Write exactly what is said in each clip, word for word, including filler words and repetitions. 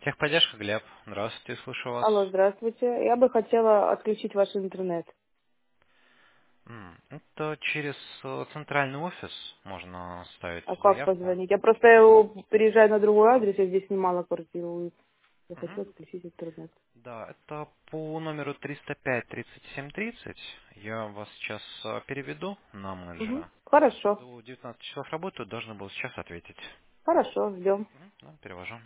Техподдержка, Глеб. Здравствуйте, слышу вас. Алло, здравствуйте. Я бы хотела отключить ваш интернет. М, Это через э, центральный офис можно ставить А как заявку. позвонить? Я просто э, переезжаю на другой адрес, я здесь снимала квартиру, и я хочу Мгм. отключить интернет. Да, это по номеру триста пять тридцать семь тридцать. Я вас сейчас э, переведу на Угу. менеджера. Хорошо. До девятнадцати часов работаю, должны был сейчас ответить. Хорошо, ждем. Мгм, да, перевожу.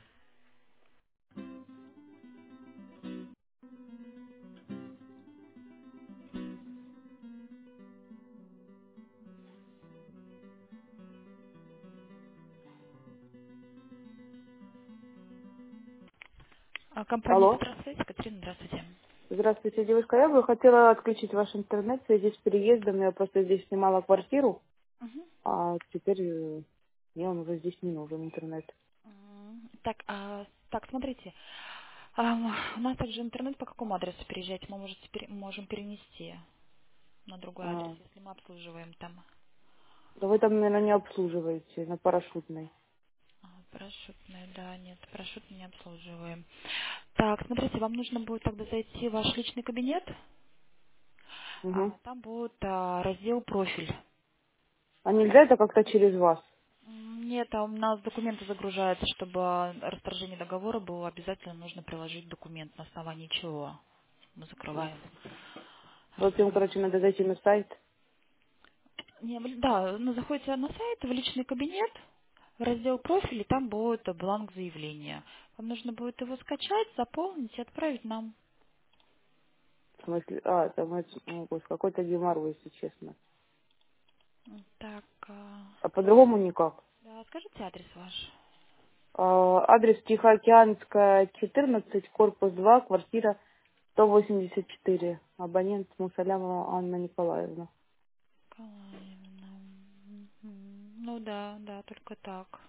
А, Компания Алло. «Центросвязь», Катерина, здравствуйте. Здравствуйте, девушка. Я бы хотела отключить ваш интернет в связи с переездом. Я просто здесь снимала квартиру, Мгм. а теперь э, мне он уже здесь не нужен, интернет. М, Так, а, так, смотрите, ам, у нас также интернет по какому адресу переезжать мы можете пере- можем перенести на другой адрес, А, если мы обслуживаем там. да вы там, наверное, не обслуживаете на парашютной. А, Парашютная, да, нет, парашют не обслуживаем. Так, смотрите, вам нужно будет тогда зайти в ваш личный кабинет, Угу. а, там будет а, раздел «Профиль». А нельзя это как-то через вас? М, Нет, а у нас документы загружаются, чтобы а, расторжение договора было обязательно нужно приложить документ, на основании чего мы закрываем. В общем, короче, надо зайти на сайт. Не, вы- да, ну заходите на сайт, в личный кабинет, в раздел профиль, и там будет э, бланк заявления. Вам нужно будет его скачать, заполнить и отправить нам. В смысле, а, там это, ну, господи, какой-то геморрой, если честно. М, Так, а, А по-другому никак. да, скажите адрес ваш. А, адрес Тихоокеанская, четырнадцать, корпус два, квартира сто восемьдесят четыре. Абонент Мусалямова Анна Николаевна. Николаевна. Мгм. Ну да, да, только так.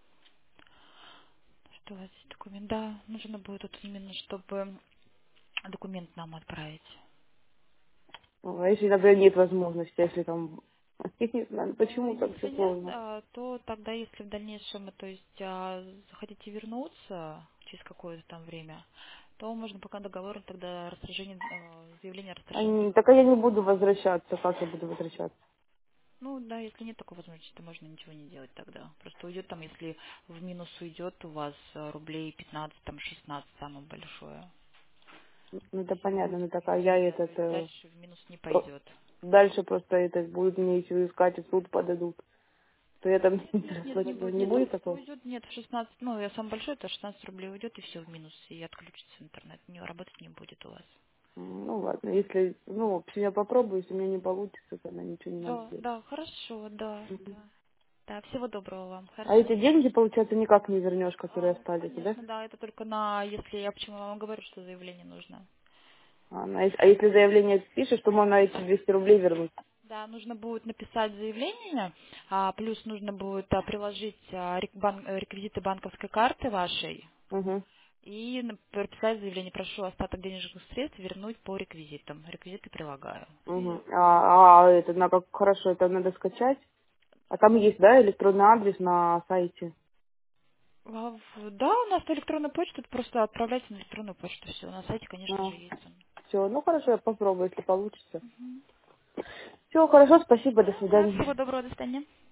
Что у вас здесь документ? Да, нужно будет вот именно, чтобы документ нам отправить. Ну, а если, например, нет возможности, если там... Я не знаю, Ну, почему так если все нет, сложно? а, то тогда, если в дальнейшем, то есть а, захотите вернуться через какое-то там время, то можно пока договор тогда расторжение, э, заявление о расторжении Они, так договора. я не буду возвращаться. Как я буду возвращаться? Ну да, если нет такой возможности, то можно ничего не делать тогда. Просто уйдет там, если в минус уйдет у вас э, рублей пятнадцать, там шестнадцать самое большое. Ну, это Если вы понятно, будете но так, а я переезжать, то этот... есть э, дальше в минус не про- пойдет. дальше просто это будут мне еще искать, и в суд подадут. То я там Нет, нет, нет, не расплачиваю. будет. Не Нет, там будет такого? уйдет, нет, в шестнадцать, ну, я самое большое, это шестнадцать рублей уйдет, и все в минус, и отключится интернет. Не, работать не будет у вас. М, Ну ладно, если, ну, в общем, я попробую, если у меня не получится, тогда ничего не надо Да, делать. да, хорошо, да, Мгм. да. Да, всего доброго вам, А хорошо. эти деньги, получается, никак не вернешь, которые А, остались, да? конечно, да, это только на, если я почему вам говорю, что заявление нужно. А, ну, а если а если заявление пишешь, то можно эти двести рублей вернуть. Да, нужно будет написать заявление, а, плюс нужно будет а, приложить а, рек- бан- э, реквизиты банковской карты вашей Угу, и на- прописать заявление. Прошу остаток денежных средств вернуть по реквизитам. Реквизиты прилагаю. угу. А, а это на как хорошо, это надо скачать. А там есть, да, электронный адрес на сайте. А, в- Да, у нас электронная почта, это просто отправляйте на электронную почту. Все, на сайте, конечно же, есть он. Все, ну хорошо, я попробую, если получится. Все, хорошо, спасибо, до Да, свидания. всего доброго, до свидания.